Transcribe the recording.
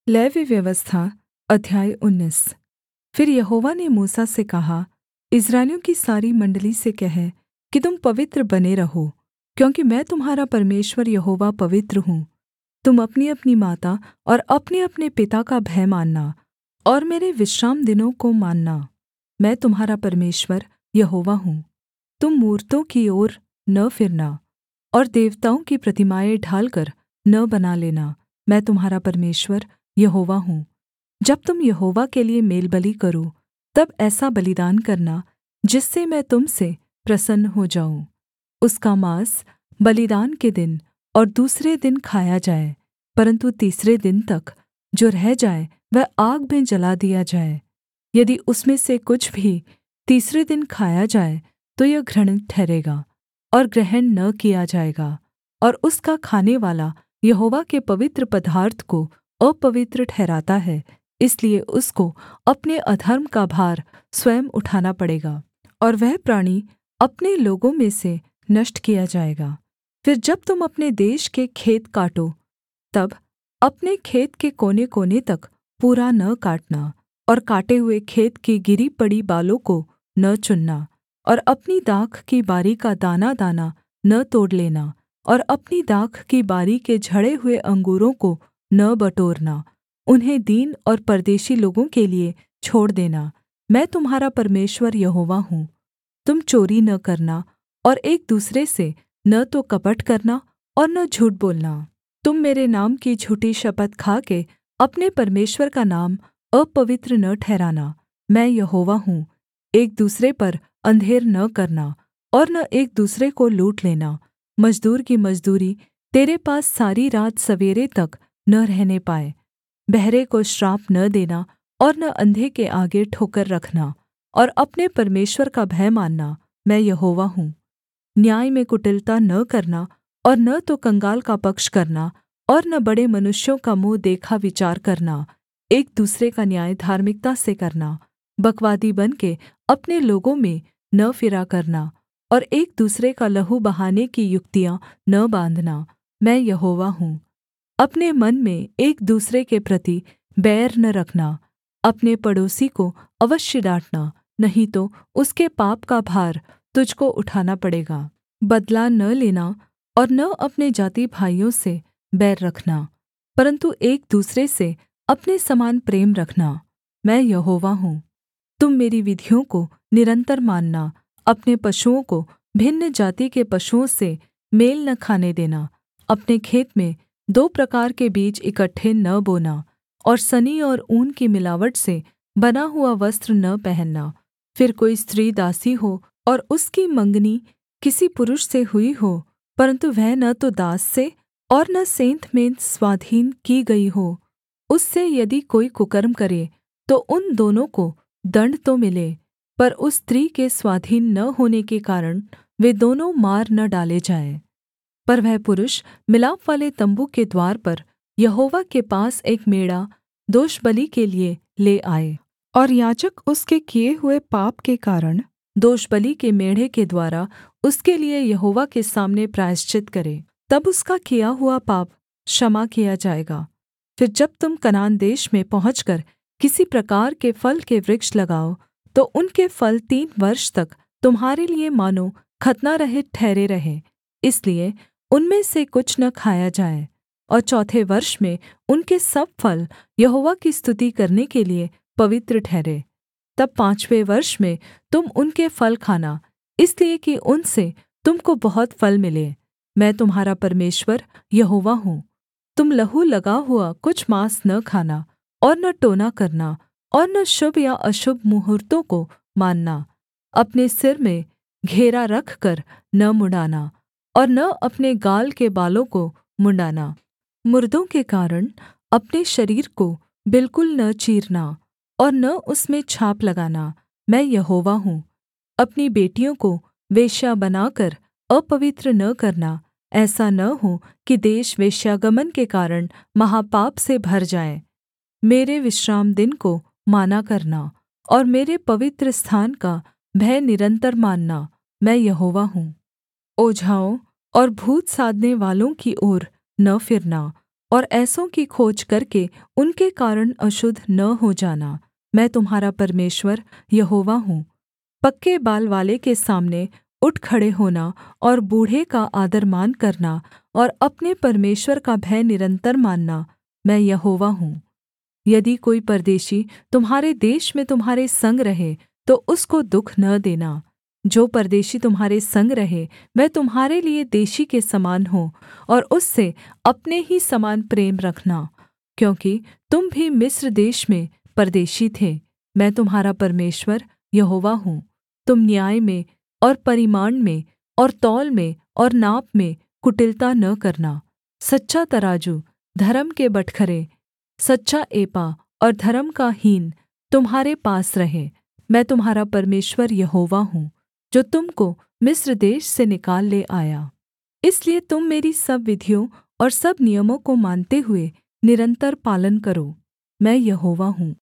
Levy व्यवस्था अध्याय 19। फिर यहोवा ने मूसा से कहा, इस्राएलियों की सारी मण्डली से कह कि तुम पवित्र बने रहो, क्योंकि मैं तुम्हारा परमेश्वर यहोवा पवित्र हूँ। तुम अपनीअपनी माता और अपनेअपने पिता का भय मानना और मेरे विश्रामदिनों को मानना। मैं तुम्हारा परमेश्वर यहोवा हूँ। तुम मूरतों की ओर न फिरना और देवताओं की प्रतिमाएँ ढालकर न बना लेना। मैं तुम्हारा परमेश्वर यहोवा हूँ। जब तुम यहोवा के लिये मेलबलि करो, तब ऐसा बलिदान करना जिससे मैं तुम से प्रसन्न हो जाऊँ। उसका माँस बलिदान के दिन और दूसरे दिन खाया जाए, परन्तु तीसरे दिन तक जो रह जाए वह आग में जला दिया जाए। यदि उसमें से कुछ भी तीसरे दिन खाया जाए तो यह घृणित ठहरेगा और ग्रहण न किया जाएगा, और उसका खानेवाला यहोवा के पवित्र पदार्थ को अपवित्र ठहराता है, इसलिए उसको अपने अधर्म का भार स्वयं उठाना पड़ेगा, और वह प्राणी अपने लोगों में से नष्ट किया जाएगा। फिर जब तुम अपने देश के खेत काटो, तब अपने खेत के कोनेकोने तक पूरा न काटना, और काटे हुए खेत की गिरी पड़ी बालों को न चुनना, और अपनी दाख की बारी का दाना न तोड़ लेना, और अपनी दाख की बारी के झड़े हुए अंगूरों को न बटोरना। उन्हें दीन और परदेशी लोगों के लिये छोड़ देना। मैं तुम्हारा परमेश्वर यहोवा हूँ। तुम चोरी न करना, और एक दूसरे से न तो कपट करना और न झूठ बोलना। तुम मेरे नाम की झूठी शपथ खाके अपने परमेश्वर का नाम अपवित्र न ठहराना। मैं यहोवा हूँ। एक दूसरे पर अंधेर न करना और न एक दूसरे को लूट लेना। मजदूर की मजदूरी तेरे पास सारी रात सवेरे तक न रहने पाए। बहरे को श्राप न देना और न अंधे के आगे ठोकर रखना, और अपने परमेश्वर का भय मानना। मैं यहोवा हूँ। न्याय में कुटिलता न करना, और न तो कंगाल का पक्ष करना, और न बड़े मनुष्यों का मुँह देखा विचार करना। एक दूसरे का न्याय धार्मिकता से करना। बकवादी बनके अपने लोगों में न फिरा करना, और एक दूसरे का लहू बहाने की युक्तियाँ न बाँधना। मैं यहोवा हूँ। अपने मन में एक दूसरे के प्रति बैर न रखना। अपने पड़ोसी को अवश्य डाँटना, नहीं तो उसके पाप का भार तुझको उठाना पड़ेगा। बदला न लेना और न अपने जाति भाइयों से बैर रखना, परन्तु एक दूसरे से अपने समान प्रेम रखना। मैं यहोवा हूँ। तुम मेरी विधियों को निरन्तर मानना। अपने पशुओं को भिन्न जाति के पशुओं से मेल न खाने देना। अपने खेत में दो प्रकार के बीज इकट्ठे न बोना, और सनी और ऊन की मिलावट से बना हुआ वस्त्र न पहनना। फिर कोई स्त्री दासी हो और उसकी मंगनी किसी पुरुष से हुई हो, परन्तु वह न तो दास से और न सेंतमेंत स्वाधीन की गई हो, उससे यदि कोई कुकर्म करे तो उन दोनों को दण्ड तो मिले, पर उस स्त्री के स्वाधीन न होने के कारण वे दोनों मार न डाले जाएँ। पर वह पुरुष मिलापवाले तम्बू के द्वार पर यहोवा के पास एक मेढ़ा दोषबलि के लिये ले आए, और याजक उसके किए हुए पाप के कारण दोषबलि के मेढ़े के द्वारा उसके लिये यहोवा के सामने प्रायश्चित करे। तब उसका किया हुआ पाप क्षमा किया जाएगा। फिर जब तुम कनान देश में पहुँचकर किसी प्रकार के फल के वृक्ष लगाओ, तो उनके फल 3 वर्ष तक तुम्हारे लिये मानो खतनारहित ठहरे रहें। इसलिए उनमें से कुछ न खाया जाए, और चौथे वर्ष में उनके सब फल यहोवा की स्तुति करने के लिये पवित्र ठहरे। तब 5वें वर्ष में तुम उनके फल खाना, इसलिए कि उनसे तुम को बहुत फल मिले। मैं तुम्हारा परमेश्वर यहोवा हूँ। तुम लहू लगा हुआ कुछ माँस न खाना, और न टोना करना, और न शुभ या अशुभ मुहूर्त्तों को मानना। अपने सिर में घेरा रखकर न मुँण्ड़ाना, और न अपने गाल के बालों को मुँण्ड़ाना। मुर्दों के कारण अपने शरीर को बिलकुल न चीरना, और न उसमें छाप लगाना। मैं यहोवा हूँ। अपनी बेटियों को वेश्या बनाकर अपवित्र न करना, ऐसा न हो कि देश वेश्यागमन के कारण महापाप से भर जाए। मेरे विश्रामदिन को माना करना, और मेरे पवित्र स्थान का भय निरन्तर मानना। मैं यहोवा हूँ। ओझाओं और भूत साधने वालों की ओर न फिरना, और ऐसों की खोज करके उनके कारण अशुद्ध न हो जाना। मैं तुम्हारा परमेश्वर यहोवा हूँ। पक्के बाल वाले के सामने उठ खड़े होना और बूढ़े का आदरमान करना और अपने परमेश्वर का भय निरन्तर मानना, मैं यहोवा हूँ। यदि कोई परदेशी तुम्हारे देश में तुम्हारे संग रहे तो उसको दुःख न देना। जो परदेशी तुम्हारे संग रहे वह तुम्हारे लिए देशी के समान हो और उससे अपने ही समान प्रेम रखना, क्योंकि तुम भी मिस्र देश में परदेशी थे। मैं तुम्हारा परमेश्वर यहोवा हूँ। तुम न्याय में और परिमाण में और तौल में और नाप में कुटिलता न करना। सच्चा तराजू, धर्म के बटखरे, सच्चा एपा और धर्म का हीन तुम्हारे पास रहे। मैं तुम्हारा परमेश्वर यहोवा हूँ, जो तुम को मिस्र देश से निकाल ले आया। इसलिए तुम मेरी सब विधियों और सब नियमों को मानते हुए निरन्तर पालन करो। मैं यहोवा हूँ।